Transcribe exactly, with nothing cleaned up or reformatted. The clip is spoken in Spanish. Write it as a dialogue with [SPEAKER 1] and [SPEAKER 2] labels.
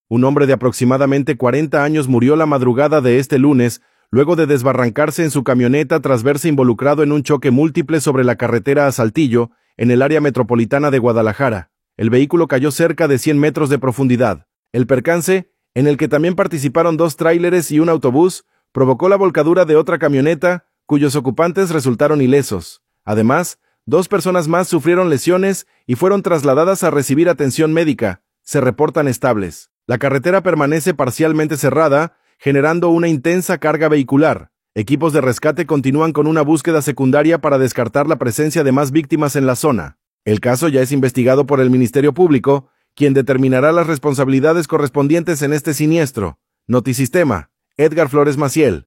[SPEAKER 1] Un hombre de aproximadamente cuarenta años murió la madrugada de este lunes, luego de desbarrancarse en su camioneta tras verse involucrado en un choque múltiple sobre la carretera a Saltillo, en el área metropolitana de Guadalajara. El vehículo cayó cerca de cien metros de profundidad. El percance, en el que también participaron dos tráileres y un autobús, provocó la volcadura de otra camioneta, cuyos ocupantes resultaron ilesos. Además, dos personas más sufrieron lesiones y fueron trasladadas a recibir atención médica. Se reportan estables. La carretera permanece parcialmente cerrada, generando una intensa carga vehicular. Equipos de rescate continúan con una búsqueda secundaria para descartar la presencia de más víctimas en la zona. El caso ya es investigado por el Ministerio Público, quien determinará las responsabilidades correspondientes en este siniestro. Notisistema, Edgar Flores Maciel.